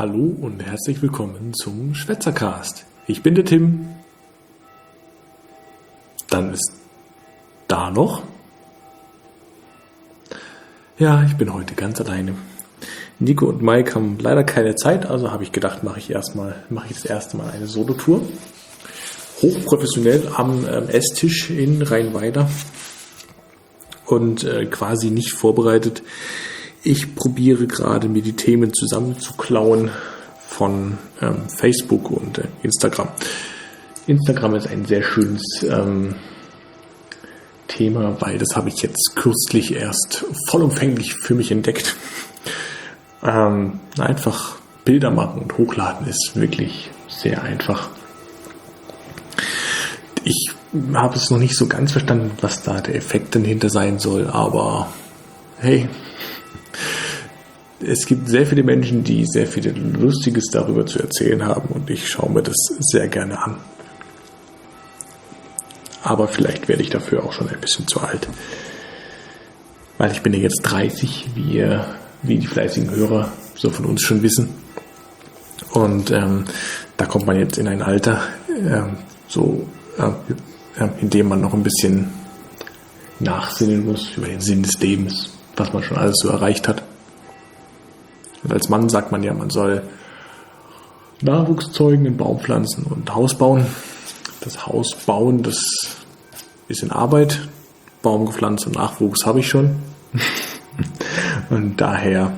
Hallo und herzlich willkommen zum Schwätzercast. Ich bin der Tim. Dann ist da noch. Ja, ich bin heute ganz alleine. Nico und Mike haben leider keine Zeit, also habe ich gedacht, mache ich das erste Mal eine Solo-Tour. Hochprofessionell am Esstisch in Rheinweiler und quasi nicht vorbereitet. Ich probiere gerade, mir die Themen zusammenzuklauen von Facebook und Instagram. Instagram ist ein sehr schönes Thema, weil das habe ich jetzt kürzlich erst vollumfänglich für mich entdeckt. Einfach Bilder machen und hochladen ist wirklich sehr einfach. Ich habe es noch nicht so ganz verstanden, was da der Effekt dahinter sein soll, aber hey, es gibt sehr viele Menschen, die sehr viel Lustiges darüber zu erzählen haben und ich schaue mir das sehr gerne an. Aber vielleicht werde ich dafür auch schon ein bisschen zu alt. Weil ich bin ja jetzt 30, wie die fleißigen Hörer so von uns schon wissen. Und da kommt man jetzt in ein Alter, in dem man noch ein bisschen nachsinnen muss über den Sinn des Lebens, was man schon alles so erreicht hat. Und als Mann sagt man ja, man soll Nachwuchs zeugen, einen Baum pflanzen und ein Haus bauen. Das Haus bauen, das ist in Arbeit. Baum gepflanzt und Nachwuchs habe ich schon. Und daher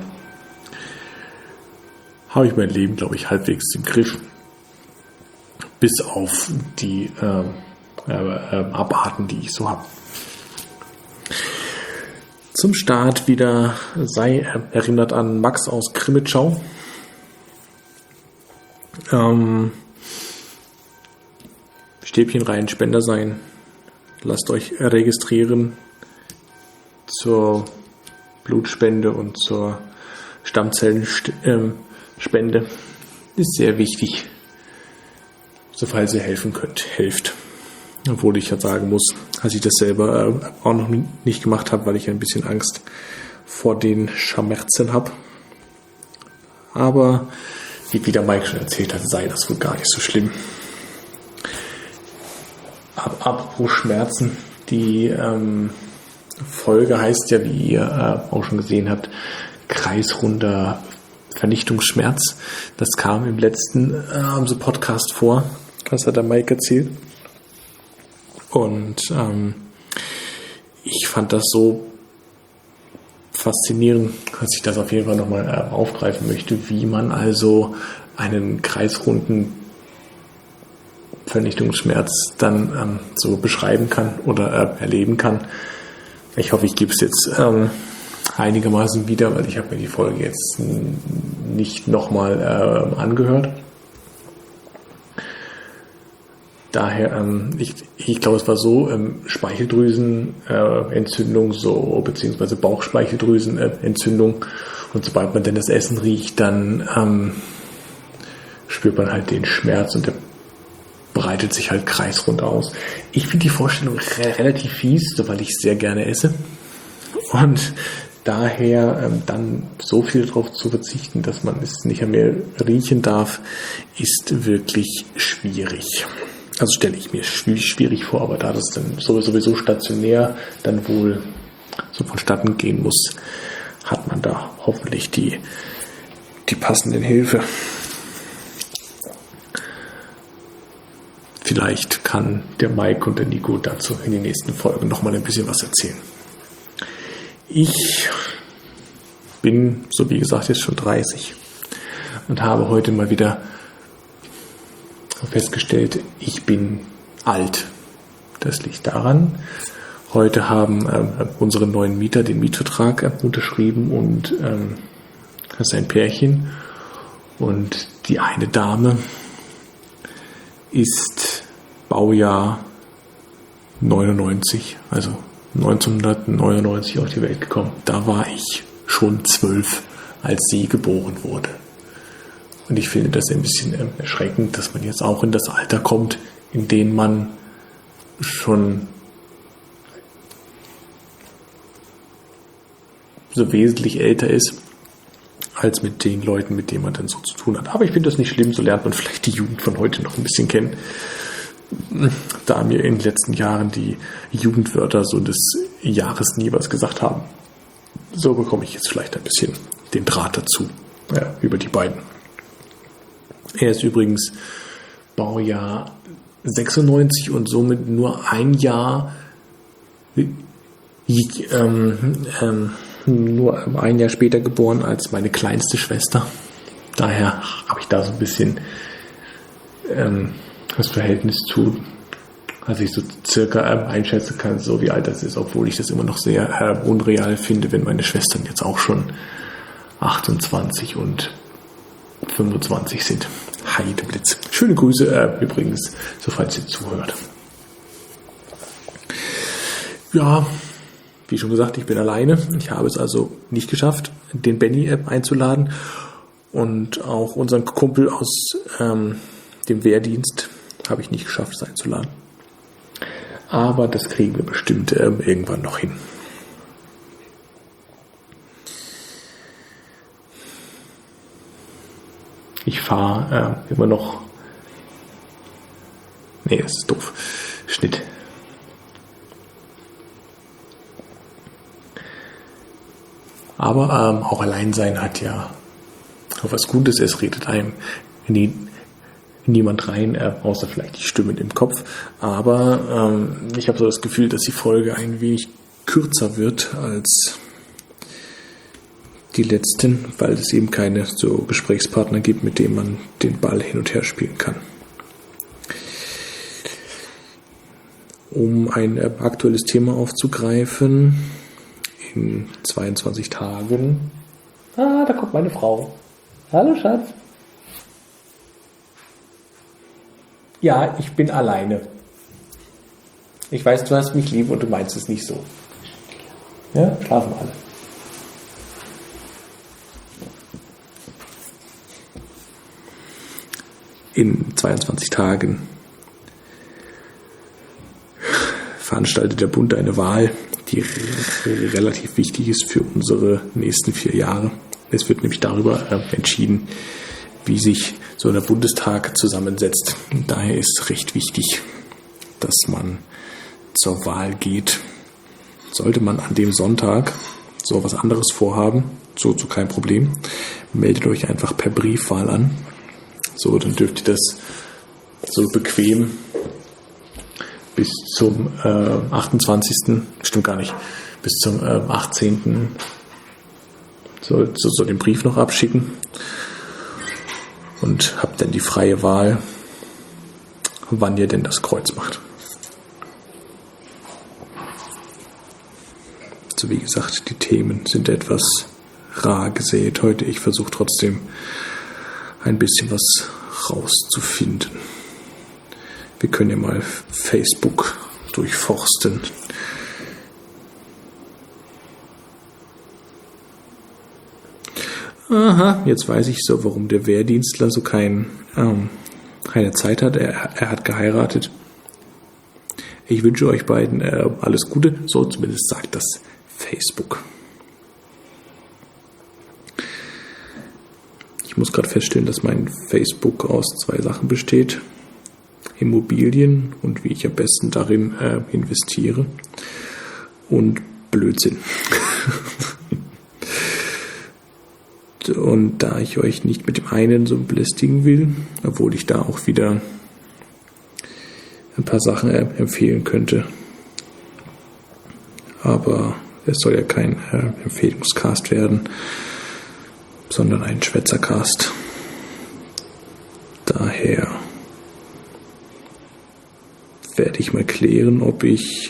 habe ich mein Leben, glaube ich, halbwegs im Griff. Bis auf die Abarten, die ich so habe. Zum Start wieder sei erinnert an Max aus Krimitschau. Stäbchen rein, Spender sein. Lasst euch registrieren zur Blutspende und zur Stammzellenspende. Ist sehr wichtig. So falls ihr helfen könnt, helft. Obwohl ich ja sagen muss, dass ich das selber auch noch nicht gemacht habe, weil ich ein bisschen Angst vor den Schmerzen habe. Aber wie der Mike schon erzählt hat, sei das wohl gar nicht so schlimm. Apropos Schmerzen, die Folge heißt ja, wie ihr auch schon gesehen habt, kreisrunder Vernichtungsschmerz. Das kam im letzten Podcast vor. Das hat der Mike erzählt. Und ich fand das so faszinierend, dass ich das auf jeden Fall nochmal aufgreifen möchte, wie man also einen kreisrunden Vernichtungsschmerz dann so beschreiben kann oder erleben kann. Ich hoffe, ich gebe es jetzt einigermaßen wieder, weil ich habe mir die Folge jetzt nicht nochmal angehört. Daher, ich glaube, es war so, Speicheldrüsenentzündung, beziehungsweise Bauchspeicheldrüsenentzündung. Und sobald man denn das Essen riecht, dann spürt man halt den Schmerz und der breitet sich halt kreisrund aus. Ich finde die Vorstellung relativ fies, weil ich sehr gerne esse. Und daher dann so viel darauf zu verzichten, dass man es nicht mehr riechen darf, ist wirklich schwierig. Also stelle ich mir schwierig vor, aber da das dann sowieso stationär dann wohl so vonstatten gehen muss, hat man da hoffentlich die passenden Hilfe. Vielleicht kann der Mike und der Nico dazu in den nächsten Folgen nochmal ein bisschen was erzählen. Ich bin, so wie gesagt, jetzt schon 30 und habe heute mal wieder festgestellt, ich bin alt. Das liegt daran, heute haben unsere neuen Mieter den Mietvertrag unterschrieben und das ist ein Pärchen und die eine Dame ist Baujahr 99, also 1999 auf die Welt gekommen. Da war ich schon 12, als sie geboren wurde. Und ich finde das ein bisschen erschreckend, dass man jetzt auch in das Alter kommt, in dem man schon so wesentlich älter ist als mit den Leuten, mit denen man dann so zu tun hat. Aber ich finde das nicht schlimm, so lernt man vielleicht die Jugend von heute noch ein bisschen kennen. Da mir in den letzten Jahren die Jugendwörter so des Jahres nie was gesagt haben. So bekomme ich jetzt vielleicht ein bisschen den Draht dazu, über die beiden. Er ist übrigens Baujahr 96 und somit nur ein Jahr später geboren als meine kleinste Schwester. Daher habe ich da so ein bisschen das Verhältnis zu, als ich so circa einschätzen kann, so wie alt das ist, obwohl ich das immer noch sehr unreal finde, wenn meine Schwestern jetzt auch schon 28 und 25 sind. Heideblitz. Schöne Grüße übrigens, falls ihr zuhört. Ja, wie schon gesagt, ich bin alleine. Ich habe es also nicht geschafft, den Benny einzuladen und auch unseren Kumpel aus dem Wehrdienst habe ich nicht geschafft, es einzuladen. Aber das kriegen wir bestimmt irgendwann noch hin. Ich fahre immer noch. Nee, das ist doof. Schnitt. Aber auch Alleinsein hat ja auch was Gutes. Es redet einem niemand rein, außer vielleicht die Stimmen im Kopf. Aber ich habe so das Gefühl, dass die Folge ein wenig kürzer wird als die letzten, weil es eben keine so Gesprächspartner gibt, mit denen man den Ball hin und her spielen kann. Um ein aktuelles Thema aufzugreifen, in 22 Tagen. Da kommt meine Frau. Hallo Schatz. Ja, ich bin alleine. Ich weiß, du hast mich lieb und du meinst es nicht so. Ja, schlafen alle. In 22 Tagen veranstaltet der Bund eine Wahl, die relativ wichtig ist für unsere nächsten 4 Jahre. Es wird nämlich darüber entschieden, wie sich so der Bundestag zusammensetzt. Daher ist recht wichtig, dass man zur Wahl geht. Sollte man an dem Sonntag so was anderes vorhaben, so kein Problem, meldet euch einfach per Briefwahl an. So, dann dürft ihr das so bequem bis zum 28. Stimmt gar nicht, bis zum 18. So den Brief noch abschicken und habt dann die freie Wahl, wann ihr denn das Kreuz macht. So wie gesagt, die Themen sind etwas rar gesät heute. Ich versuche trotzdem ein bisschen was rauszufinden. Wir können ja mal Facebook durchforsten. Aha, jetzt weiß ich so, warum der Wehrdienstler so keine Zeit hat. Er hat geheiratet. Ich wünsche euch beiden alles Gute. So zumindest sagt das Facebook. Ich muss gerade feststellen, dass mein Facebook aus 2 Sachen besteht. Immobilien und wie ich am besten darin investiere. Und Blödsinn. Und da ich euch nicht mit dem einen so belästigen will, obwohl ich da auch wieder ein paar Sachen empfehlen könnte. Aber es soll ja kein Empfehlungscast werden, sondern ein Schwätzercast. Daher werde ich mal klären, ob ich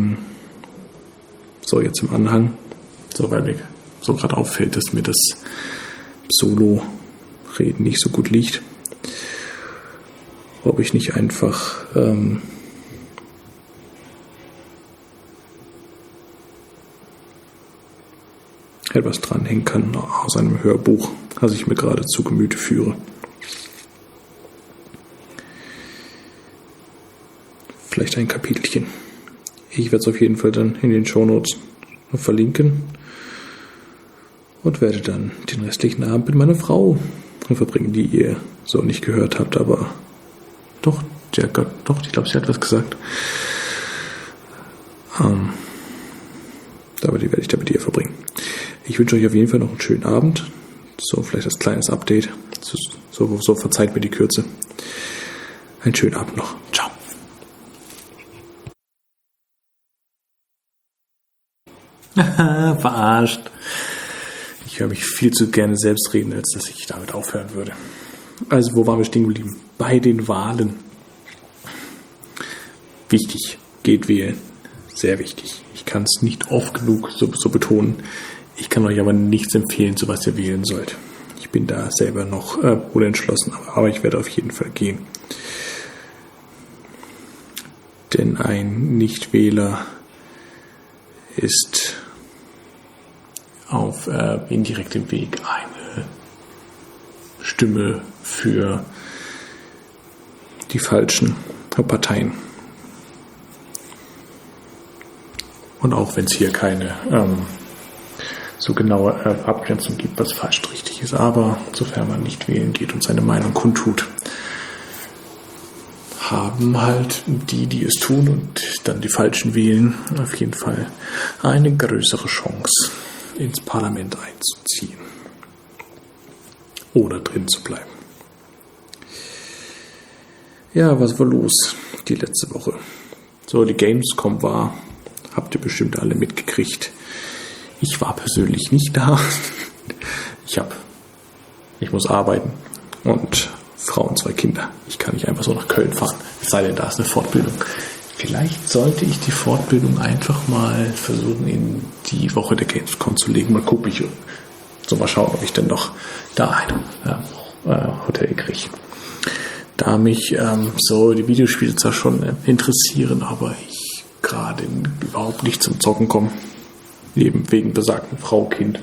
jetzt im Anhang, weil mir so gerade auffällt, dass mir das Solo-Reden nicht so gut liegt, ob ich nicht einfach etwas dranhängen kann aus einem Hörbuch, das ich mir gerade zu Gemüte führe. Vielleicht ein Kapitelchen. Ich werde es auf jeden Fall dann in den Shownotes verlinken. und werde dann den restlichen Abend mit meiner Frau verbringen, die ihr so nicht gehört habt, aber doch, ich glaube, sie hat was gesagt. Aber die werde ich da mit ihr verbringen. Ich wünsche euch auf jeden Fall noch einen schönen Abend. So, vielleicht als kleines Update. So verzeiht mir die Kürze. Einen schönen Abend noch. Ciao. Verarscht. Ich höre mich viel zu gerne selbst reden, als dass ich damit aufhören würde. Also, wo waren wir stehen geblieben? Bei den Wahlen. Wichtig. Geht wählen. Sehr wichtig. Ich kann es nicht oft genug so betonen. Ich kann euch aber nichts empfehlen, zu was ihr wählen sollt. Ich bin da selber noch unentschlossen, aber ich werde auf jeden Fall gehen. Denn ein Nichtwähler ist auf indirektem Weg eine Stimme für die falschen Parteien. Und auch wenn es hier keine so genaue Abgrenzung gibt, was falsch und richtig ist, aber sofern man nicht wählen geht und seine Meinung kundtut, haben halt die es tun und dann die Falschen wählen, auf jeden Fall eine größere Chance, ins Parlament einzuziehen oder drin zu bleiben. Ja, was war los die letzte Woche? So, die Gamescom war, habt ihr bestimmt alle mitgekriegt. Ich war persönlich nicht da. Ich muss arbeiten und Frau und 2 Kinder. Ich kann nicht einfach so nach Köln fahren, es sei denn, da ist eine Fortbildung. Vielleicht sollte ich die Fortbildung einfach mal versuchen, in die Woche der Gamescom zu legen. Mal gucken, mal schauen, ob ich dann noch da ein Hotel kriege. Da mich so die Videospiele zwar schon interessieren, aber ich gerade überhaupt nicht zum Zocken komme. Eben wegen besagten Frau, Kind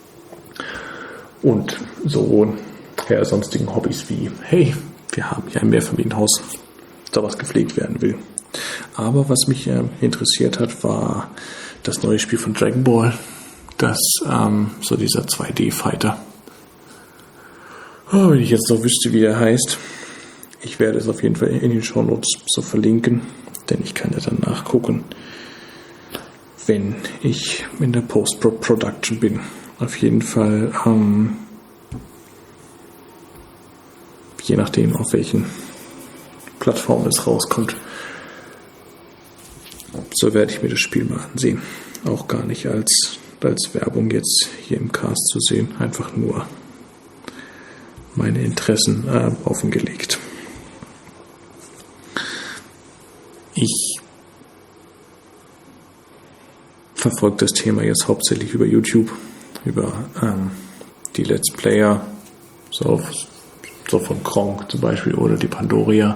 und so sonstigen Hobbys wie, hey, wir haben hier ein Mehrfamilienhaus, da was gepflegt werden will. Aber was mich interessiert hat, war das neue Spiel von Dragon Ball, so dieser 2D-Fighter. Wenn ich jetzt noch wüsste, wie er heißt, ich werde es auf jeden Fall in den Shownotes so verlinken, denn ich kann ja dann nachgucken, wenn ich in der Post-Production bin. Auf jeden Fall, je nachdem, auf welchen Plattformen es rauskommt, so werde ich mir das Spiel mal ansehen. Auch gar nicht als Werbung jetzt hier im Cast zu sehen, einfach nur meine Interessen offengelegt. Ich verfolge das Thema jetzt hauptsächlich über YouTube, über die Let's Player, so von Kronk zum Beispiel oder die Pandoria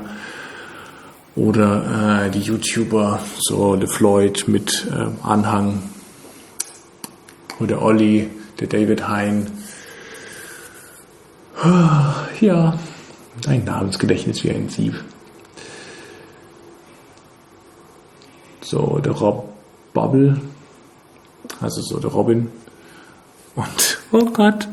oder die YouTuber, so der Floyd mit Anhang oder der Olli, der David Hein. Ja, ein Namensgedächtnis wie ein Sieb. So, der Rob Bubble, also so der Robin und, oh Gott,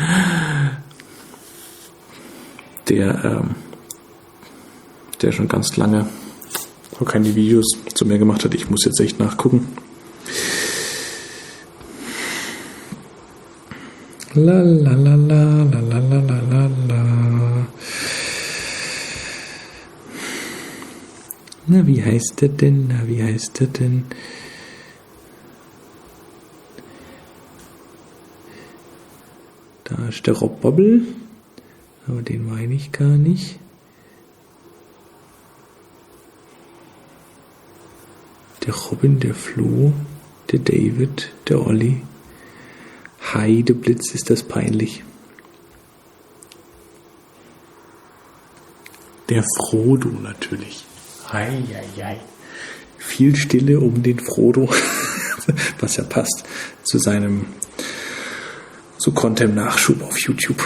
der schon ganz lange keine Videos zu mir gemacht hat. Ich muss jetzt echt nachgucken. La la la la la la la la la. Na, wie heißt der denn? Da ist der Rob Bubble, aber den meine ich gar nicht. Der Robin, der Flo, der David, der Olli. Heideblitz, ist das peinlich. Der Frodo natürlich. Hei. Viel Stille um den Frodo, was ja passt zu seinem Content-Nachschub auf YouTube.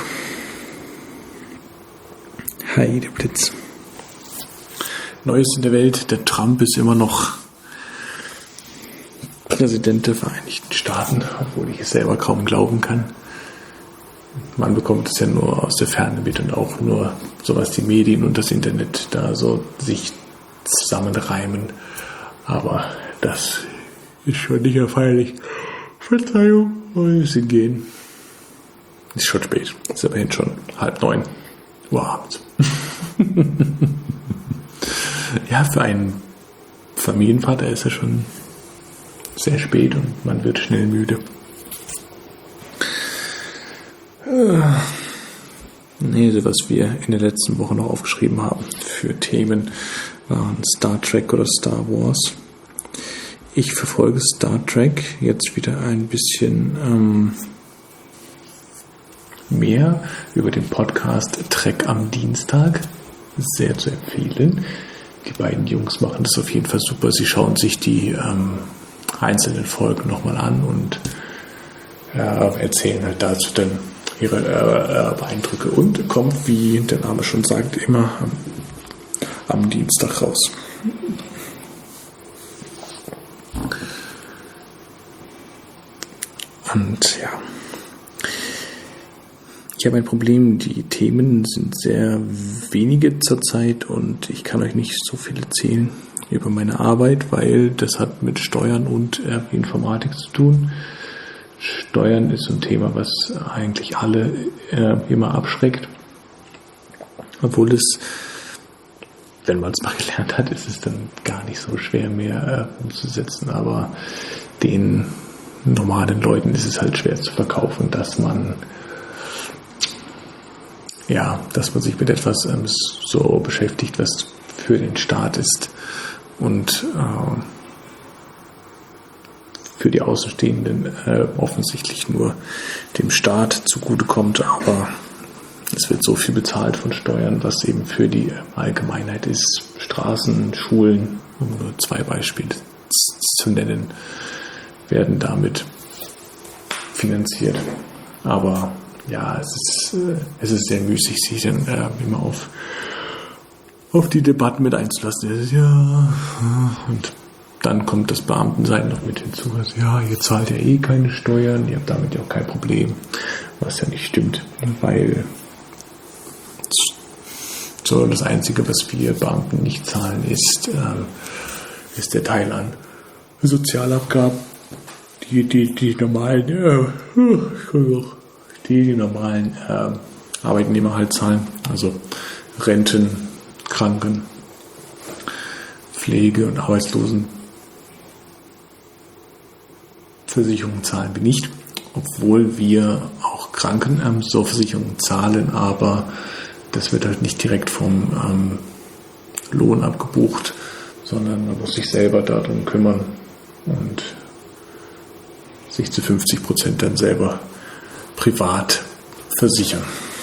Heideblitz. Neues in der Welt, der Trump ist immer noch Präsident der Vereinigten Staaten, obwohl ich es selber kaum glauben kann. man bekommt es ja nur aus der Ferne mit und auch nur so, was die Medien und das Internet da so sich zusammenreimen. Aber das ist schon nicht erfreulich. Verzeihung, wir müssen gehen. Ist schon spät. Ist immerhin schon 8:30 Uhr abends. Ja, für einen Familienvater ist es schon sehr spät und man wird schnell müde. Also was wir in der letzten Woche noch aufgeschrieben haben für Themen waren Star Trek oder Star Wars. Ich verfolge Star Trek jetzt wieder ein bisschen mehr über den Podcast Trek am Dienstag. Sehr zu empfehlen. Die beiden Jungs machen das auf jeden Fall super. Sie schauen sich die einzelnen Folgen nochmal an und erzählen halt dazu dann ihre Eindrücke und kommt, wie der Name schon sagt, immer am Dienstag raus. Und ja, ich habe ein Problem. Die Themen sind sehr wenige zurzeit und ich kann euch nicht so viel erzählen über meine Arbeit, weil das hat mit Steuern und Informatik zu tun. Steuern ist so ein Thema, was eigentlich alle immer abschreckt. Obwohl es, wenn man es mal gelernt hat, ist es dann gar nicht so schwer mehr umzusetzen. Aber den normalen Leuten ist es halt schwer zu verkaufen, dass man sich mit etwas so beschäftigt, was für den Staat ist und für die Außenstehenden offensichtlich nur dem Staat zugutekommt, aber es wird so viel bezahlt von Steuern, was eben für die Allgemeinheit ist. Straßen, Schulen, um nur 2 Beispiele zu nennen, werden damit finanziert. Aber ja, es ist sehr müßig, sich dann immer auf die Debatten mit einzulassen. Ja, und dann kommt das Beamtensein noch mit hinzu. Also, ja, ihr zahlt ja eh keine Steuern, ihr habt damit ja auch kein Problem. Was ja nicht stimmt, weil so das Einzige, was wir Beamten nicht zahlen, ist der Teil an Sozialabgaben, die normalen Arbeitnehmer halt zahlen. Also Renten, Kranken, Pflege und Arbeitslosenversicherungen zahlen wir nicht, obwohl wir auch Krankenversicherungen zahlen, aber das wird halt nicht direkt vom Lohn abgebucht, sondern man muss sich selber darum kümmern und sich zu 50% dann selber privat versichern.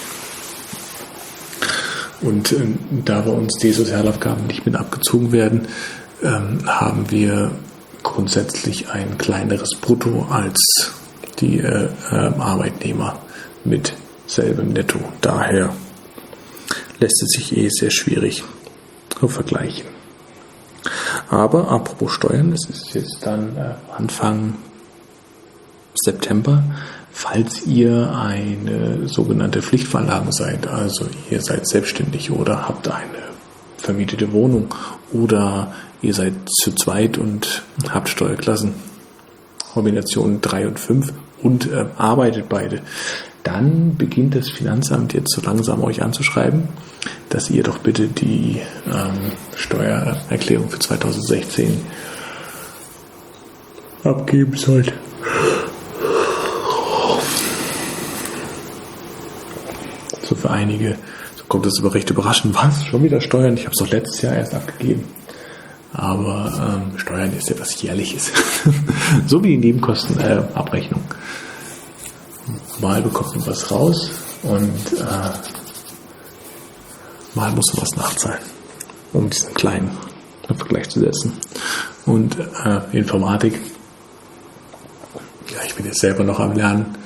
Und da bei uns die Sozialabgaben nicht mit abgezogen werden, haben wir grundsätzlich ein kleineres Brutto als die Arbeitnehmer mit selbem Netto. Daher lässt es sich sehr schwierig vergleichen. Aber apropos Steuern, es ist jetzt dann Anfang September, falls ihr eine sogenannte Pflichtveranlagung seid, also ihr seid selbstständig oder habt eine vermietete Wohnung oder ihr seid zu zweit und habt Steuerklassen Kombination 3 und 5 und arbeitet beide, dann beginnt das Finanzamt jetzt so langsam euch anzuschreiben, dass ihr doch bitte die Steuererklärung für 2016 abgeben sollt. So für einige, so kommt es aber recht überraschend, was, schon wieder Steuern? Ich habe es doch letztes Jahr erst abgegeben. Aber Steuern ist ja was Jährliches. So wie die Nebenkostenabrechnung. Mal bekommt man was raus und mal muss man was nachzahlen, um diesen kleinen Vergleich zu setzen. Und Informatik, ja, ich bin jetzt selber noch am Lernen.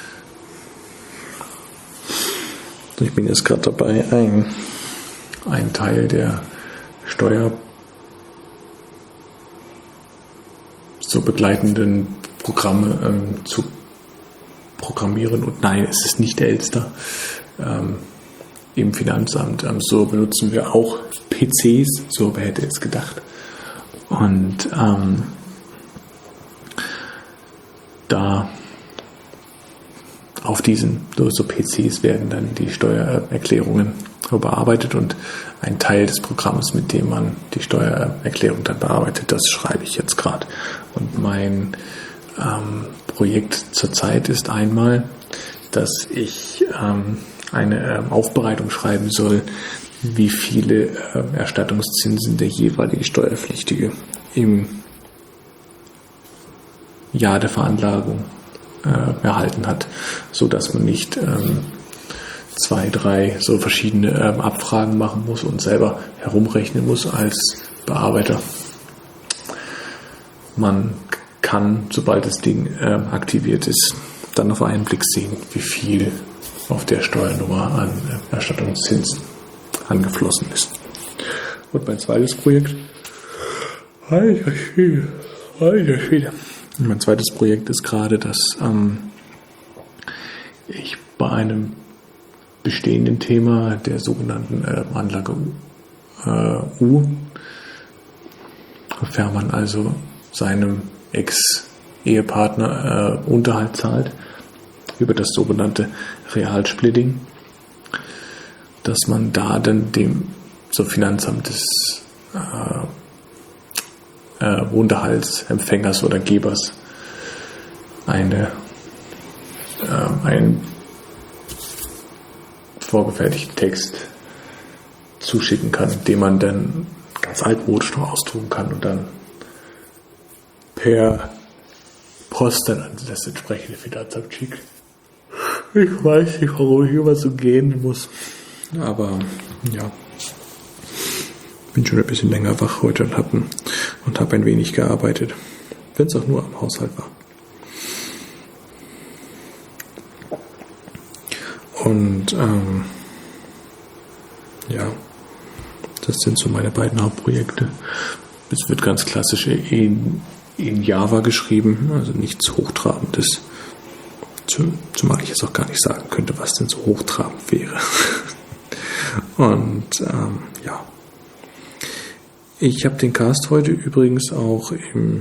Ich bin jetzt gerade dabei, einen Teil der Steuer so begleitenden Programme zu programmieren. Und nein, es ist nicht Elster im Finanzamt. So benutzen wir auch PCs, so wer hätte es gedacht. Und da auf diesen so PCs werden dann die Steuererklärungen bearbeitet und ein Teil des Programms, mit dem man die Steuererklärung dann bearbeitet, das schreibe ich jetzt gerade. Und mein Projekt zurzeit ist einmal, dass ich eine Aufbereitung schreiben soll, wie viele Erstattungszinsen der jeweilige Steuerpflichtige im Jahr der Veranlagung erhalten hat, so dass man nicht 2, 3 so verschiedene Abfragen machen muss und selber herumrechnen muss als Bearbeiter. Man kann, sobald das Ding aktiviert ist, dann auf einen Blick sehen, wie viel auf der Steuernummer an Erstattungszinsen angeflossen ist. Und mein zweites Projekt, mein zweites Projekt ist gerade, dass ich bei einem bestehenden Thema der sogenannten Anlage U, sofern man also seinem Ex-Ehepartner Unterhalt zahlt, über das sogenannte Realsplitting, dass man da dann dem Finanzamt des Unterhaltsempfängers oder Gebers einen vorgefertigten Text zuschicken kann, den man dann ganz altmodisch noch ausdrucken kann und dann per Post dann an das entsprechende Finanzamt schickt. Ich weiß nicht, warum ich immer so gehen muss. Aber ja, bin schon ein bisschen länger wach heute und habe ein wenig gearbeitet. Wenn es auch nur am Haushalt war. Und ja, das sind so meine beiden Hauptprojekte. Es wird ganz klassisch in Java geschrieben, also nichts Hochtrabendes. Zumal ich jetzt auch gar nicht sagen könnte, was denn so hochtrabend wäre. Und ja. Ich habe den Cast heute übrigens auch in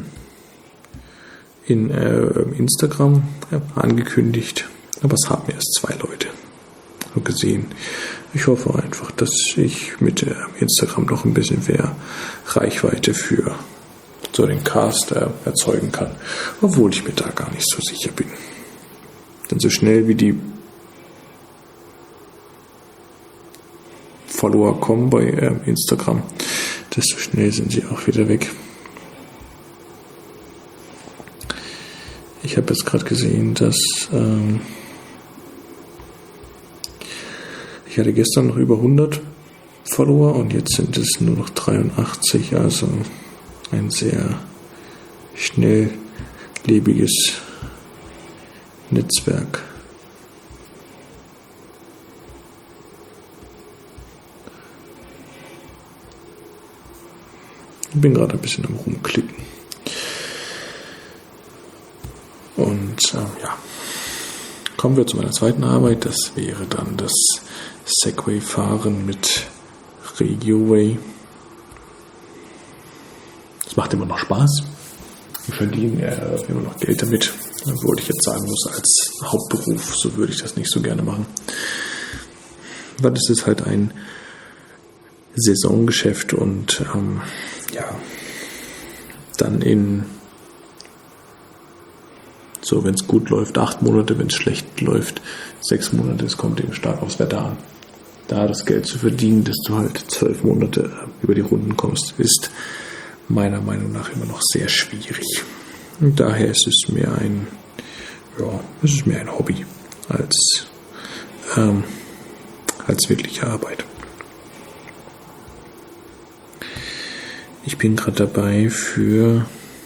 Instagram angekündigt, aber es haben erst 2 Leute gesehen. Ich hoffe einfach, dass ich mit Instagram noch ein bisschen mehr Reichweite für so den Cast erzeugen kann, obwohl ich mir da gar nicht so sicher bin. Denn so schnell wie die Follower kommen bei Instagram, desto schnell sind sie auch wieder weg. Ich habe jetzt gerade gesehen, dass ich hatte gestern noch über 100 Follower und jetzt sind es nur noch 83, also ein sehr schnelllebiges Netzwerk. Ich bin gerade ein bisschen am Rumklicken. Und ja, kommen wir zu meiner zweiten Arbeit. Das wäre dann das Segway-Fahren mit RegioWay. Das macht immer noch Spaß. Wir verdienen immer noch Geld damit. Obwohl ich jetzt sagen muss, als Hauptberuf, so würde ich das nicht so gerne machen. Weil das ist halt ein Saisongeschäft und ja, dann wenn es gut läuft, 8 Monate, wenn es schlecht läuft, 6 Monate, es kommt eben stark aufs Wetter an. Da das Geld zu verdienen, dass du halt 12 Monate über die Runden kommst, ist meiner Meinung nach immer noch sehr schwierig. Und daher ist es mehr ein Hobby als wirkliche Arbeit. Ich bin gerade dabei, für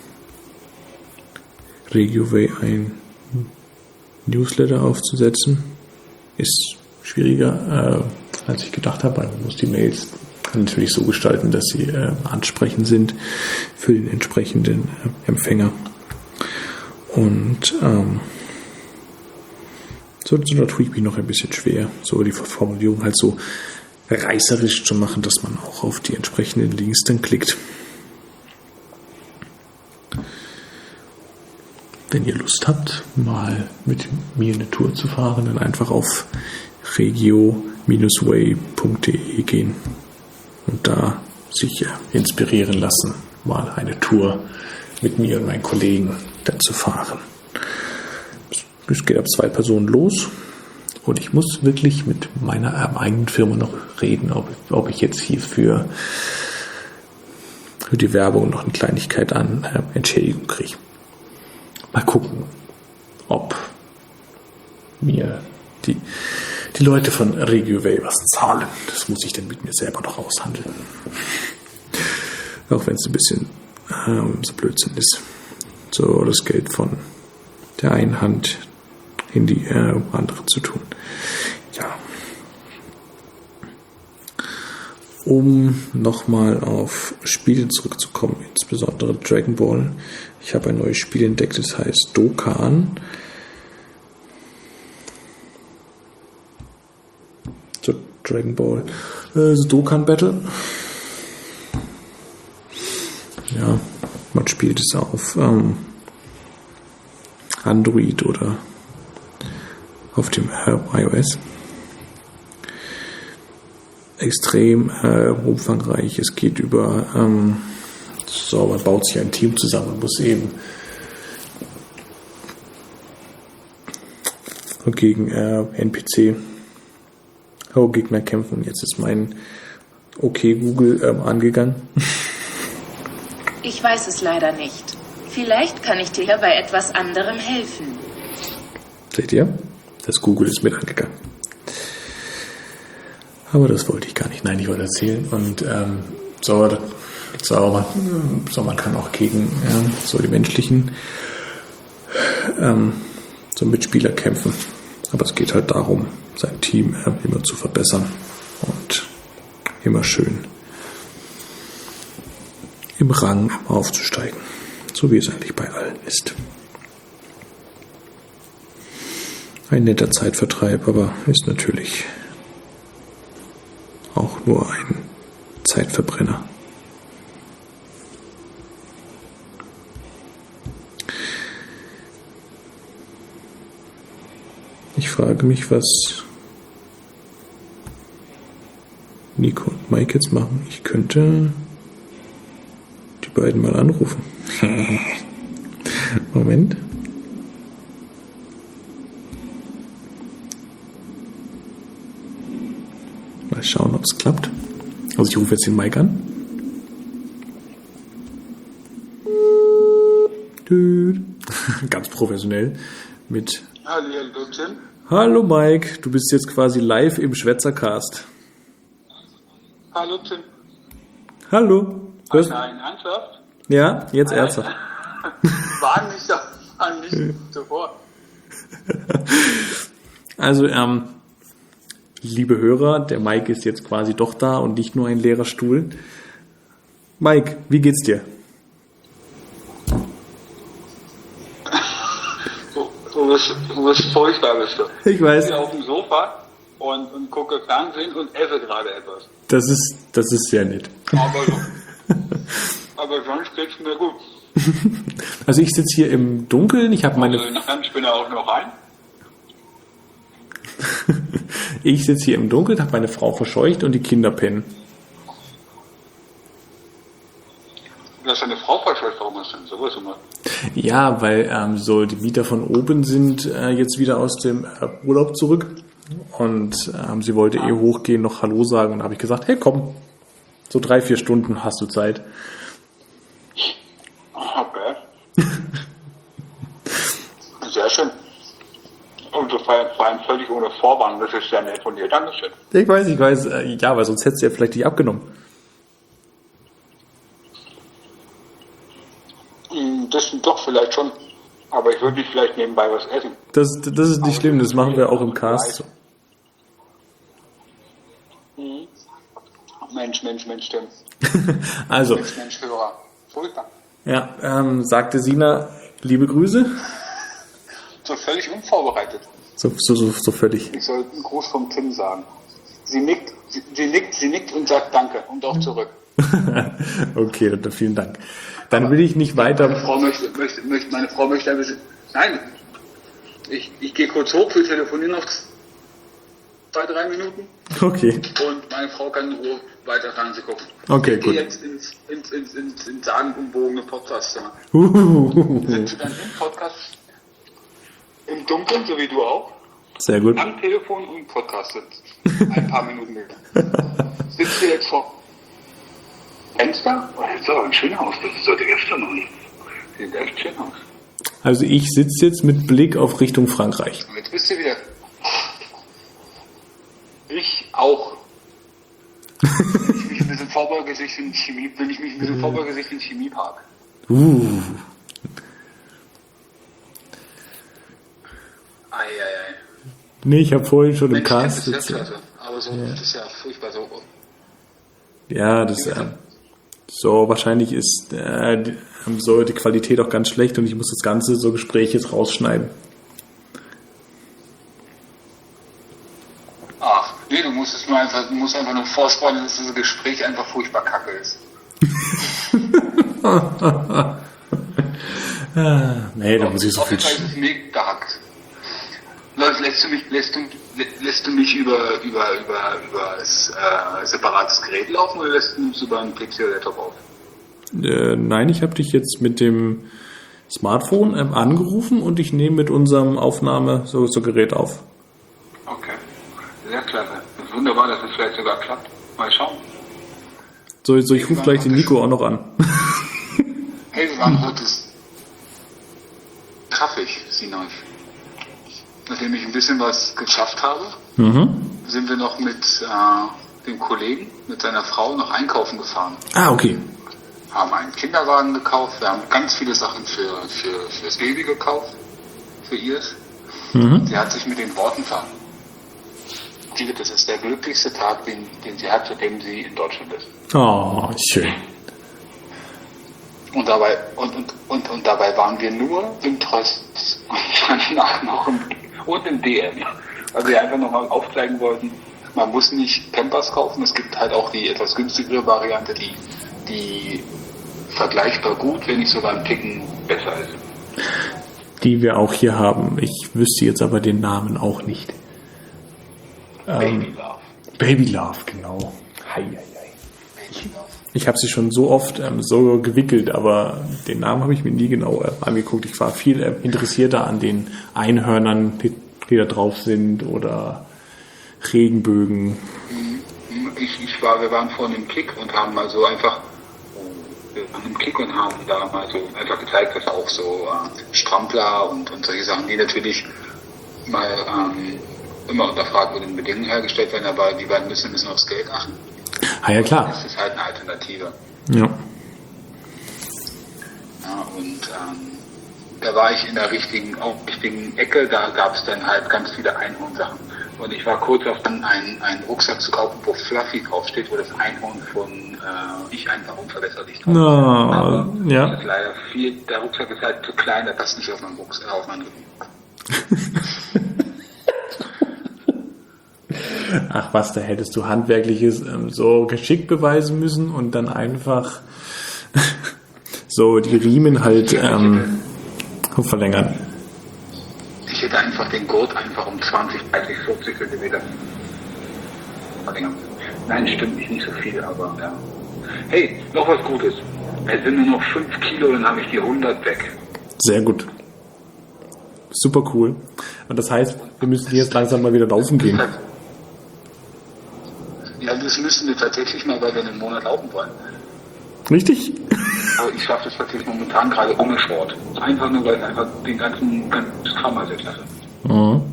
RegioWay ein Newsletter aufzusetzen. Ist schwieriger, als ich gedacht habe. Man muss die Mails natürlich so gestalten, dass sie ansprechend sind für den entsprechenden Empfänger. Und So, da tue ich mich noch ein bisschen schwer, so die Formulierung halt so reißerisch zu machen, dass man auch auf die entsprechenden Links dann klickt. Wenn ihr Lust habt, mal mit mir eine Tour zu fahren, dann einfach auf regio-way.de gehen und da sich inspirieren lassen, mal eine Tour mit mir und meinen Kollegen dann zu fahren. Es geht ab 2 Personen los und ich muss wirklich mit meiner eigenen Firma noch reden, ob ich jetzt hier für die Werbung noch eine Kleinigkeit an Entschädigung kriege. Mal gucken, ob mir die Leute von RegioWay was zahlen. Das muss ich dann mit mir selber noch aushandeln. Auch wenn es ein bisschen so Blödsinn ist. So das Geld von der einen Hand in die andere zu tun. Ja. Um nochmal auf Spiele zurückzukommen, insbesondere Dragon Ball. Ich habe ein neues Spiel entdeckt, das heißt Dokkan. So, Dragon Ball. Dokkan Battle. Ja, man spielt es auf Android oder auf dem iOS. Extrem umfangreich. Es geht über man baut sich ein Team zusammen und muss eben gegen NPC-Gegner kämpfen. Jetzt ist mein Google angegangen. Ich weiß es leider nicht. Vielleicht kann ich dir bei etwas anderem helfen. Seht ihr? Das Google ist mit angegangen. Aber das wollte ich gar nicht. Nein, ich wollte erzählen. Und man kann auch gegen die menschlichen Mitspieler kämpfen. Aber es geht halt darum, sein Team immer zu verbessern und immer schön im Rang aufzusteigen. So wie es eigentlich bei allen ist. Ein netter Zeitvertreib, aber ist natürlich auch nur ein Zeitverbrenner. Ich frage mich, was Nico und Mike jetzt machen. Ich könnte die beiden mal anrufen. Moment. Mal schauen, ob es klappt. Also ich rufe jetzt den Mike an. Ganz professionell mit Hallo Mike, du bist jetzt quasi live im Schwätzercast. Hallo Tim. Hallo. Nein, ernsthaft? Ja, jetzt ernsthaft. War nicht sofort. Also, liebe Hörer, der Mike ist jetzt quasi doch da und nicht nur ein leerer Stuhl. Mike, wie geht's dir? Du bist furchtbar, bist du. Ich weiß. Ich bin auf dem Sofa und gucke Fernsehen und esse gerade etwas. Das ist sehr nett. Aber sonst geht's mir gut. Also ich sitze hier im Dunkeln, ich habe meine... Ich bin ja auch noch rein. Ich sitze hier im Dunkeln, habe meine Frau verscheucht und die Kinder pennen. Du hast deine Frau verscheucht, warum hast du denn sowas gemacht? Ja, weil die Mieter von oben sind jetzt wieder aus dem Urlaub zurück und sie wollte hochgehen, noch Hallo sagen und da habe ich gesagt, hey komm, so 3-4 Stunden hast du Zeit. Okay. Sehr schön. Und so vor allem völlig ohne Vorwarnung, das ist sehr nett von dir. Dankeschön. Ich weiß, ja, weil sonst hättest du ja vielleicht nicht abgenommen. Das doch vielleicht schon, aber ich würde nicht vielleicht nebenbei was essen. Das ist nicht schlimm, das machen wir auch im Cast so. Mensch, Tim. Also. Mensch, Hörer. Furchtbar. Ja, sagte Sina, liebe Grüße. So völlig unvorbereitet. So völlig. Ich soll einen Gruß vom Tim sagen. Sie nickt und sagt Danke und auch zurück. Okay, dann vielen Dank. Dann will ich nicht weiter. Meine Frau möchte ein bisschen. Nein, ich gehe kurz hoch, wir telefonieren noch 2-3 Minuten. Okay. Und meine Frau kann in Ruhe weiter Fernsehen gucken. Okay, ich gut. gehe jetzt ins sagenumwogene Podcastzimmer. Sind Sie dann im Podcast im Dunkeln, so wie du auch? Sehr gut. Am Telefon und Podcast sitzen. Ein paar Minuten länger. Sitzt du jetzt vor Fenster? Oh, das ist aber ein schönes Haus. Das sollte gestern noch nicht. Sieht echt schön aus. Also ich sitze jetzt mit Blick auf Richtung Frankreich. Und jetzt bist du wieder. Ich auch. Wenn ich mich ein bisschen vorbeuge, sich in den Chemiepark. Eieiei. Nee, ich habe vorhin schon im Mensch, Cast das ist ja sitzen. klasse. Aber so, das ist ja furchtbar so. Ja, das so wahrscheinlich ist so die Qualität auch ganz schlecht und ich muss das ganze so Gespräch jetzt rausschneiden. Ach, nee, du musst einfach nur vorspannen, dass dieses Gespräch einfach furchtbar kacke ist. Nee, da muss ich so viel. Auf jeden Fall ist es mega gehackt. Lässt du mich über separates Gerät laufen oder lässt du mich über einen PC oder Laptop auf? Nein, ich habe dich jetzt mit dem Smartphone angerufen und ich nehme mit unserem Aufnahme so Gerät auf. Okay, sehr klasse. Wunderbar, dass es vielleicht sogar klappt. Mal schauen. So, ich rufe gleich den Nico auch noch an. Hey, wir waren heute kaffig, Sinoj. Nachdem ich ein bisschen was geschafft habe, sind wir noch mit dem Kollegen, mit seiner Frau noch einkaufen gefahren. Ah, okay. Haben einen Kinderwagen gekauft, wir haben ganz viele Sachen fürs Baby gekauft, für ihrs. Sie hat sich mit den Worten verabschiedet. Das ist der glücklichste Tag, den sie hat, seitdem sie in Deutschland ist. Oh, schön. Und dabei waren wir nur im Tröst und danach noch im DM. Weil wir einfach nochmal aufzeigen wollten, man muss nicht Pampers kaufen, es gibt halt auch die etwas günstigere Variante, die vergleichbar gut, wenn nicht sogar ein Ticken besser ist. Die wir auch hier haben. Ich wüsste jetzt aber den Namen auch nicht. Baby Love. Baby Love, genau. Hei. Baby Love. Ich habe sie schon so oft so gewickelt, aber den Namen habe ich mir nie genau angeguckt. Ich war viel interessierter an den Einhörnern, die da drauf sind, oder Regenbögen. Wir waren vorhin im Kick und haben mal so einfach da mal so einfach gezeigt, dass auch so Strampler und solche Sachen, die natürlich mal immer unter fragwürdigen Bedingungen hergestellt werden, aber die beiden müssen aufs Geld achten. Ah ja, klar. Das ist halt eine Alternative. Ja. Ja, und da war ich in der richtigen Ecke, da gab es dann halt ganz viele Einhornsachen. Und ich war kurz auf dann einen Rucksack zu kaufen, wo Fluffy draufsteht, wo das Einhorn von Ich einfach unverbesserlich drauf ist. Aber ja. das ist leider der Rucksack ist halt zu klein, der passt nicht auf meinen Rucksack, auf meinen Rücken. Ach was, da hättest du Handwerkliches so geschickt beweisen müssen und dann einfach so die Riemen halt verlängern. Ich hätte einfach den Gurt einfach um 20, 30, 40 Zentimeter verlängern müssen. Nein, stimmt nicht so viel, aber ja. Hey, noch was Gutes. Es sind nur noch 5 Kilo, dann habe ich die 100 weg. Sehr gut. Super cool. Und das heißt, wir müssen jetzt langsam mal wieder laufen gehen. Ja, das müssen wir tatsächlich mal, weil wir einen Monat laufen wollen. Richtig? Aber ich schaffe das tatsächlich momentan gerade ohne Sport. Einfach nur, weil ich einfach den ganzen Kram mal selbst lasse. Mhm.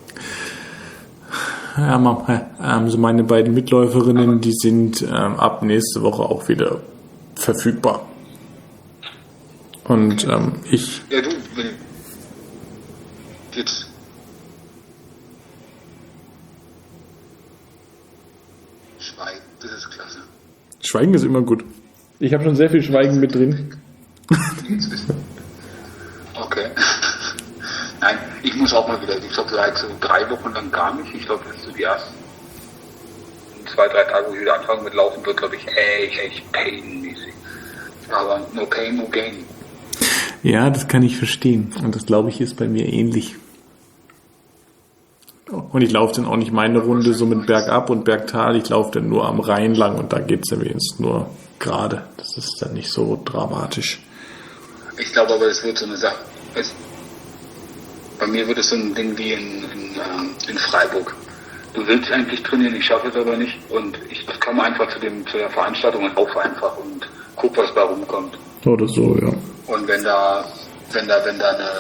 Ja, so meine beiden Mitläuferinnen, die sind ab nächste Woche auch wieder verfügbar. Und ich... Ja, du, wenn jetzt... Schweigen, das ist klasse. Schweigen ist immer gut. Ich habe schon sehr viel Schweigen mit drin. Okay. Nein, ich muss auch mal wieder, ich glaube, seit so 3 Wochen lang gar nicht. Ich glaube, das ist so die ersten 2-3 Tage, wo ich wieder anfangen mit Laufen, wird, glaube ich, echt painmäßig. Aber no pain, no gain. Ja, das kann ich verstehen. Und das, glaube ich, ist bei mir ähnlich. Und ich laufe dann auch nicht meine Runde so mit Bergab und Bergtal. Ich laufe dann nur am Rhein lang und da geht es ja wenigstens nur gerade. Das ist dann nicht so dramatisch. Ich glaube aber, es wird so eine Sache. Bei mir wird es so ein Ding wie in Freiburg. Du willst eigentlich trainieren, ich schaffe es aber nicht. Und ich komme einfach zu der Veranstaltung und laufe einfach und guck, was da rumkommt. Oder so, ja. Und wenn da eine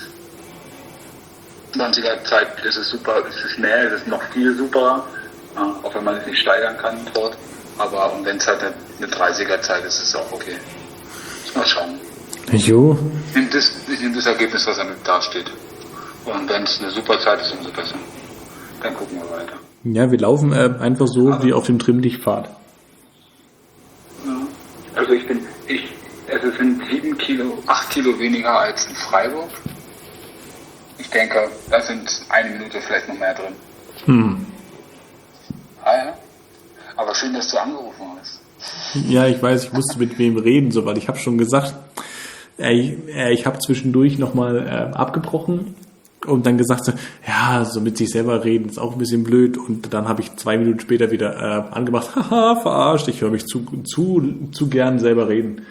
20er Zeit ist es super, ist es schnell, ist es noch viel superer, auch wenn man es nicht steigern kann dort. Aber und wenn es halt eine 30er Zeit ist, ist es auch okay. Mal schauen. Jo. Ich nehme das Ergebnis, was damit dasteht. Und wenn es eine super Zeit ist, umso besser. Dann gucken wir weiter. Ja, wir laufen einfach so wie auf dem Trimm-Dich-Pfad. Ja. Also es sind 8 Kilo weniger als in Freiburg. Ich denke, da sind 1 Minute vielleicht noch mehr drin. Ja. Aber schön, dass du angerufen hast. Ja, ich weiß, ich musste mit wem reden, so, weil ich habe schon gesagt, ich habe zwischendurch nochmal abgebrochen und dann gesagt, so, ja, so mit sich selber reden ist auch ein bisschen blöd und dann habe ich 2 Minuten später wieder angemacht, haha, verarscht, ich höre mich zu gern selber reden.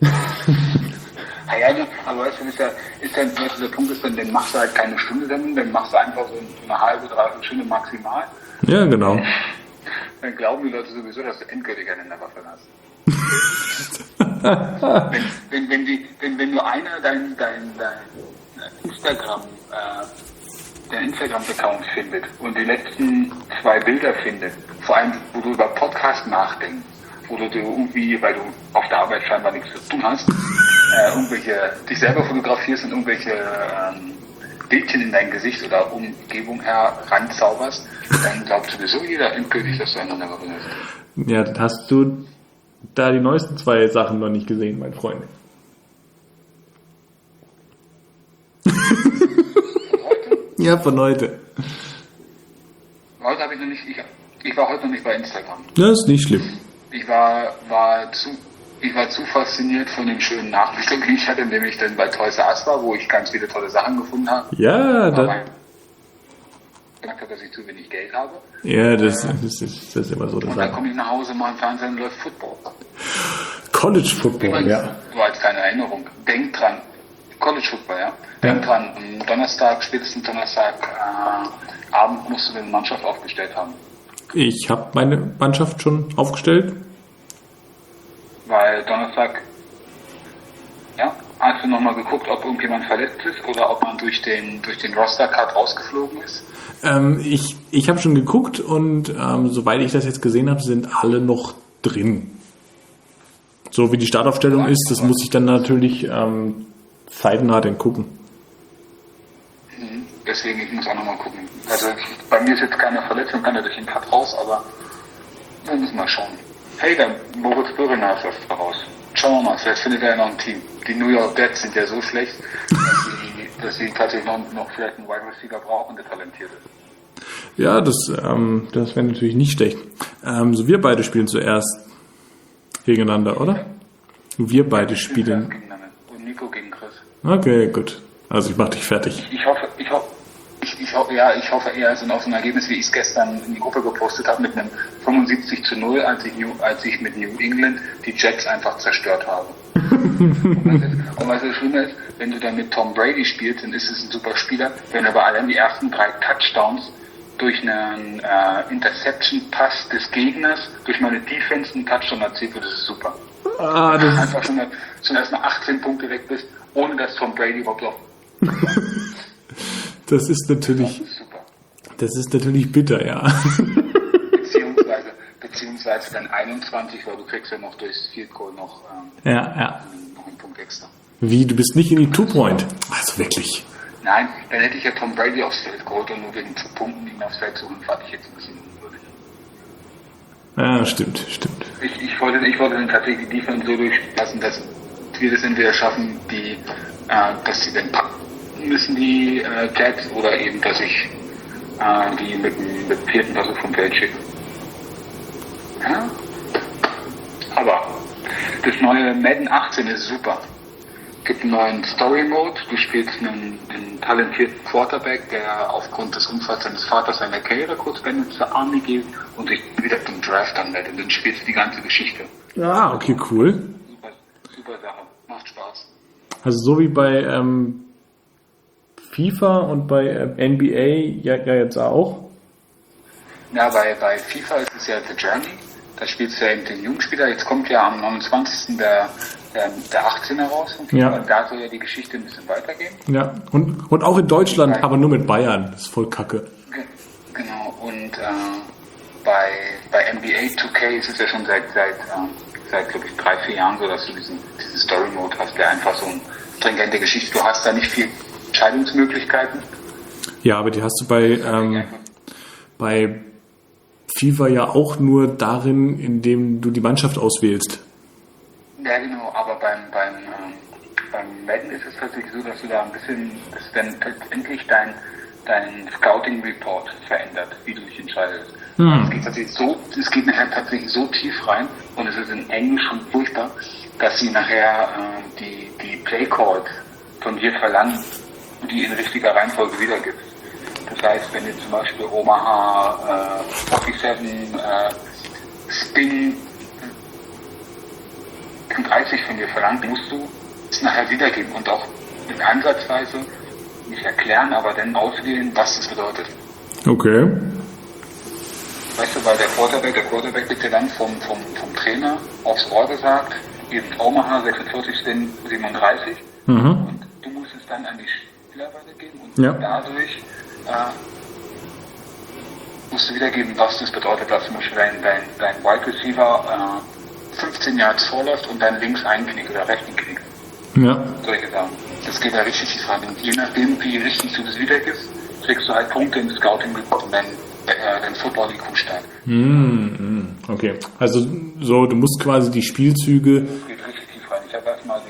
Ja, aber weißt du, der Punkt ist dann machst du halt keine Stunde Sendung, dann machst du einfach so eine halbe, 3 Stunde maximal. Ja, genau. Dann glauben die Leute sowieso, dass du endgültig eine Waffe hast. wenn nur einer dein Instagram-Account findet und die letzten 2 Bilder findet, vor allem, wo du über Podcast nachdenkst, wo du irgendwie, weil du auf der Arbeit scheinbar nichts zu tun hast, dich selber fotografierst und irgendwelche Bildchen in dein Gesicht oder Umgebung heranzauberst, dann glaubt sowieso jeder endgültig, dass du einander verbindest. Ja, dann hast du da die neuesten 2 Sachen noch nicht gesehen, mein Freund. Von heute? Ja, von heute. Heute habe ich noch nicht, ich war heute noch nicht bei Instagram. Das ist nicht schlimm. Ich war zu fasziniert von den schönen Nachrichten, die ich hatte, nämlich dann bei Toys R Us war, wo ich ganz viele tolle Sachen gefunden habe. Ja, dann gesagt habe, dass ich zu wenig Geld habe. Ja, das ist immer so. Und dann komme ich nach Hause, mal im Fernsehen läuft Football. College Football, übrigens, ja. So als kleine Erinnerung. Denk dran, College Football, ja. Denk dran, am Donnerstag, spätestens Donnerstag Abend musst du eine Mannschaft aufgestellt haben. Ich habe meine Mannschaft schon aufgestellt. Weil Donnerstag, ja, hast du nochmal geguckt, ob irgendjemand verletzt ist oder ob man durch den Roster-Cut rausgeflogen ist? Ich habe schon geguckt und soweit ich das jetzt gesehen habe, sind alle noch drin. So wie die Startaufstellung ist, das muss ich dann natürlich zeitnah dann gucken. Deswegen, ich muss auch nochmal gucken. Also bei mir ist jetzt keine Verletzung, kann ja durch den Cut raus, aber wir müssen mal schauen. Hey, der Moritz Böhringer ist erst raus. Schauen wir mal, vielleicht findet er ja noch ein Team. Die New York Jets sind ja so schlecht, dass sie tatsächlich noch vielleicht einen Wide Receiver brauchen, der talentiert ist. Ja, das wäre natürlich nicht schlecht. So wir beide spielen zuerst gegeneinander, oder? Wir beide spielen. Gegeneinander. Und Nico gegen Chris. Okay, gut. Also ich mach dich fertig. Ich hoffe eher so auf ein Ergebnis, wie ich es gestern in die Gruppe gepostet habe, mit einem 75-0, als ich mit New England die Jets einfach zerstört habe. Und was das Schlimme ist, wenn du dann mit Tom Brady spielst, dann ist es ein super Spieler. Wenn aber allein die ersten 3 Touchdowns durch einen Interception-Pass des Gegners, durch meine Defense einen Touchdown erzielt wird, das ist super. Das ist einfach schon erstmal 18 Punkte weg bist, ohne dass Tom Brady überhaupt auf. Das ist natürlich bitter, ja. Beziehungsweise dann 21, weil du kriegst ja noch durchs Field Goal noch einen Punkt extra. Wie, du bist nicht in die Two-Point? Also wirklich. Nein, dann hätte ich ja Tom Brady aufs Feld geholt und nur wegen 2 Punkten ihn aufs Feld zu holen, fand ich jetzt ein bisschen unwürdig. Ja, stimmt. Ich wollte dann tatsächlich die Defense so durchpassen, dass wir das entweder schaffen, dass sie dann müssen die Jets oder eben, dass ich die mit dem 4. Versuch vom Feld schicke. Ja? Aber das neue Madden 18 ist super. Es gibt einen neuen Story-Mode. Du spielst einen talentierten Quarterback, der aufgrund des Unfalls seines Vaters seine Karriere kurz beendet zur Army geht und sich wieder zum Draft anmeldet. Und dann spielst du die ganze Geschichte. Ah, okay, cool. Super Sache. Macht Spaß. Also so wie bei FIFA und bei NBA ja jetzt auch. Ja, bei FIFA ist es ja The Journey. Da spielst du ja eben den Jugendspieler. Jetzt kommt ja am 29. der 18er raus. Und Ja. da soll ja die Geschichte ein bisschen weitergehen. Ja, und auch in Deutschland, aber nur mit Bayern. Das ist voll kacke. Genau. Und bei NBA 2K ist es ja schon seit glaube ich 3-4 Jahren so, dass du diesen Story-Mode hast, der einfach so eine stringente Geschichte. Du hast da nicht viel Entscheidungsmöglichkeiten. Ja, aber die hast du bei FIFA ja auch nur darin, indem du die Mannschaft auswählst. Ja, genau, aber beim Madden ist es tatsächlich so, dass du da ein bisschen, dass dann endlich dein Scouting Report verändert, wie du dich entscheidest. Es geht nachher tatsächlich so tief rein und es ist in Englisch schon furchtbar, dass sie nachher die Play Calls von dir verlangen, die in richtiger Reihenfolge wiedergibst. Das heißt, wenn ihr zum Beispiel Omaha 47 Spin 30 von dir verlangt, musst du es nachher wiedergeben und auch in Ansatzweise nicht erklären, aber dann auswählen, was das bedeutet. Okay. Weißt du, weil der Quarterback wird dir dann vom Trainer aufs Ohr gesagt, ihr sind Omaha 46 Spin 37 und du musst es dann an die Spieler weitergeben und dadurch musst du wiedergeben, was das bedeutet, dass zum Beispiel dein Wide Receiver 15 Yards vorläuft und dann links einknickt oder rechts knickt. Ja. Solche Sachen. Das geht da richtig tief rein. Und je nachdem, wie richtig du das wiedergibst, kriegst du halt Punkte im Scouting und dein Football-IQ steigt. Okay. Also so, du musst quasi die Spielzüge. Das geht richtig tief rein. Ich habe erstmal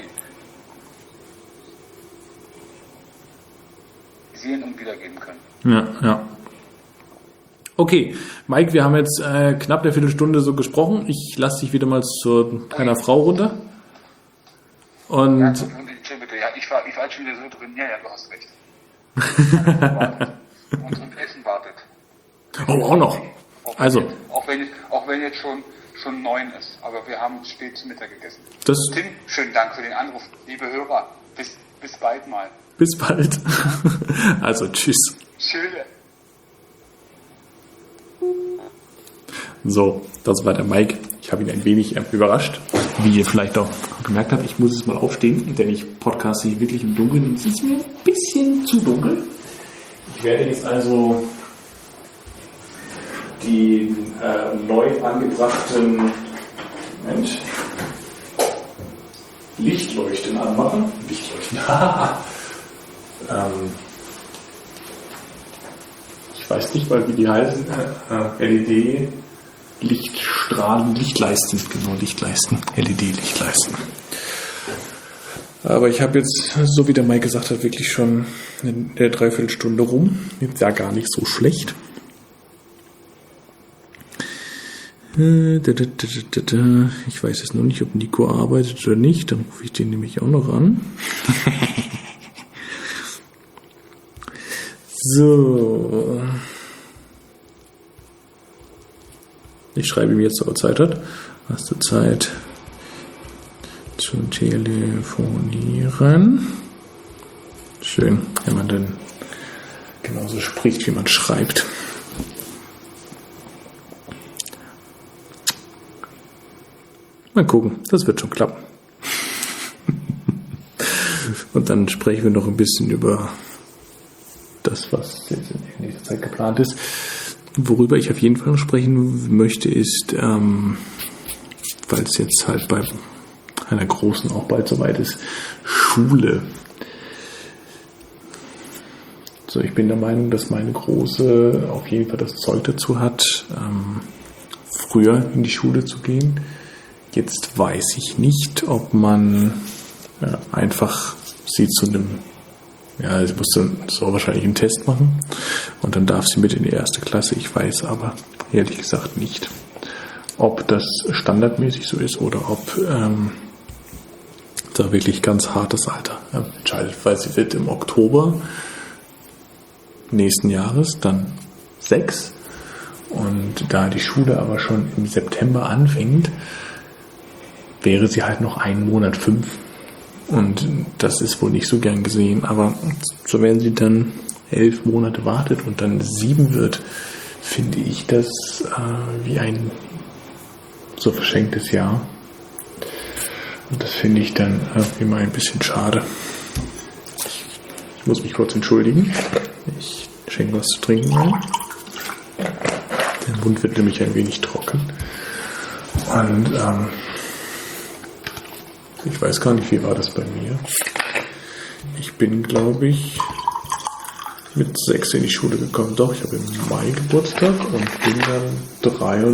die sehen und wiedergeben können. Ja. Okay, Mike, wir haben jetzt knapp eine Viertelstunde so gesprochen. Ich lasse dich wieder mal zu deiner Frau runter. Und Ja, bitte. Ja, ich war schon wieder so drin. Ja, du hast recht. und Essen wartet. oh, auch noch. Also, Auch wenn jetzt schon 9 ist. Aber wir haben spät zu Mittag gegessen. Tim, schönen Dank für den Anruf. Liebe Hörer, bis bald mal. Bis bald. Also, tschüss. Schön. So, das war der Mike. Ich habe ihn ein wenig überrascht. Wie ihr vielleicht auch gemerkt habt, ich muss jetzt mal aufstehen, denn ich podcaste hier wirklich im Dunkeln. Es ist mir ein bisschen zu dunkel. Ich werde jetzt also die neu angebrachten Lichtleuchten anmachen. Lichtleuchten. Ich weiß nicht mal, wie die heißen. LED Lichtstrahlen, Lichtleisten, genau, Lichtleisten, LED-Lichtleisten. Aber ich habe jetzt, so wie der Mike gesagt hat, wirklich schon eine Dreiviertelstunde rum. Jetzt ja gar nicht so schlecht. Ich weiß jetzt noch nicht, ob Nico arbeitet oder nicht. Dann rufe ich den nämlich auch noch an. So. Ich schreibe ihm jetzt, ob er Zeit hat. Hast du Zeit zu telefonieren? Schön, wenn man dann genauso spricht, wie man schreibt. Mal gucken, das wird schon klappen. Und dann sprechen wir noch ein bisschen über das, was jetzt in nächster Zeit geplant ist. Worüber ich auf jeden Fall noch sprechen möchte, ist, weil es jetzt halt bei einer großen auch bald soweit ist, Schule. So, ich bin der Meinung, dass meine Große auf jeden Fall das Zeug dazu hat, früher in die Schule zu gehen. Jetzt weiß ich nicht, ob man einfach sie zu einem Ja, sie muss dann so wahrscheinlich einen Test machen und dann darf sie mit in die erste Klasse. Ich weiß aber ehrlich gesagt nicht, ob das standardmäßig so ist oder ob da wirklich ganz hartes Alter entscheidet, weil sie wird im Oktober nächsten Jahres dann 6 und da die Schule aber schon im September anfängt, wäre sie halt noch einen Monat 5 und das ist wohl nicht so gern gesehen, aber so wenn sie dann 11 Monate wartet und dann 7 wird, finde ich das wie ein so verschenktes Jahr. Und das finde ich dann immer ein bisschen schade. Ich muss mich kurz entschuldigen. Ich schenke was zu trinken ein. Der Mund wird nämlich ein wenig trocken. Und ich weiß gar nicht, wie war das bei mir. Ich bin, glaube ich, mit 6 in die Schule gekommen. Doch, ich habe im Mai Geburtstag und bin dann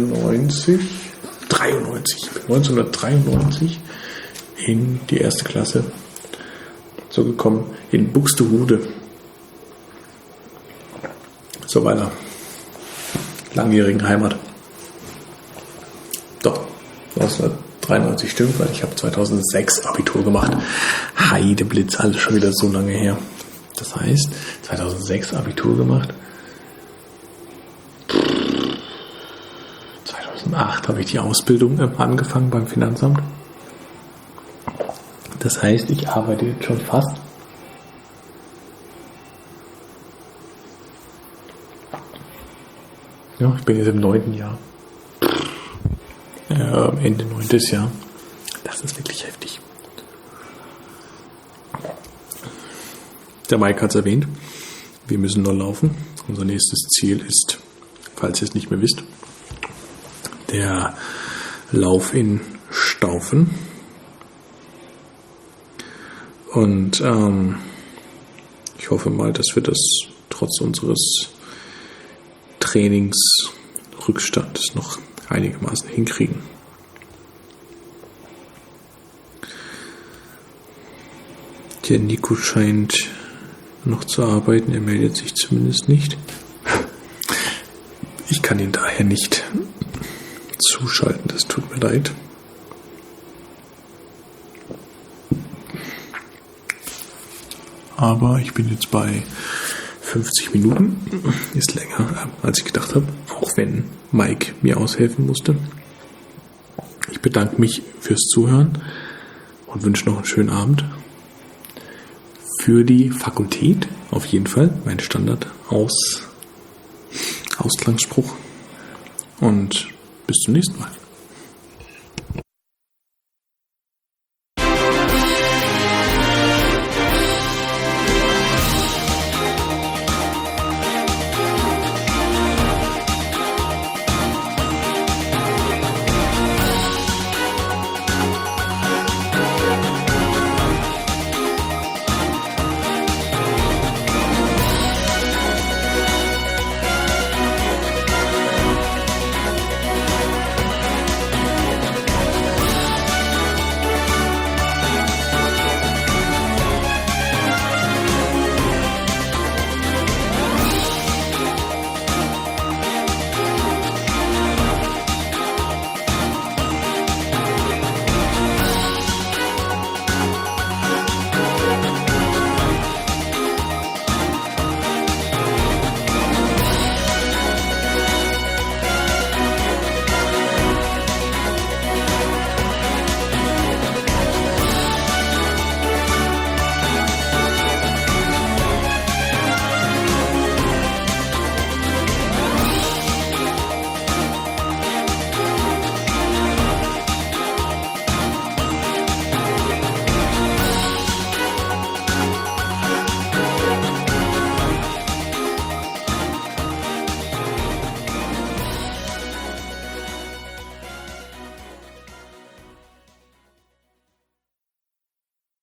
1993 in die erste Klasse so gekommen, in Buxtehude. Zu meiner langjährigen Heimat. Doch, 1993 stimmt, weil ich habe 2006 Abitur gemacht. Heideblitz, alles schon wieder so lange her. Das heißt, 2006 Abitur gemacht. 2008 habe ich die Ausbildung angefangen beim Finanzamt. Das heißt, ich arbeite jetzt schon fast ich bin jetzt im 9. Jahr. Ende 9. Jahr. Das ist wirklich heftig. Der Mike hat es erwähnt. Wir müssen noch laufen. Unser nächstes Ziel ist, falls ihr es nicht mehr wisst, der Lauf in Staufen. Und ich hoffe mal, dass wir das trotz unseres Trainingsrückstandes noch einigermaßen hinkriegen. Der Nico scheint noch zu arbeiten, er meldet sich zumindest nicht. Ich kann ihn daher nicht zuschalten, das tut mir leid. Aber ich bin jetzt bei 50 Minuten. Ist länger, als ich gedacht habe, auch wenn Mike mir aushelfen musste. Ich bedanke mich fürs Zuhören und wünsche noch einen schönen Abend. Für die Fakultät auf jeden Fall mein Ausgangsspruch. Und bis zum nächsten Mal.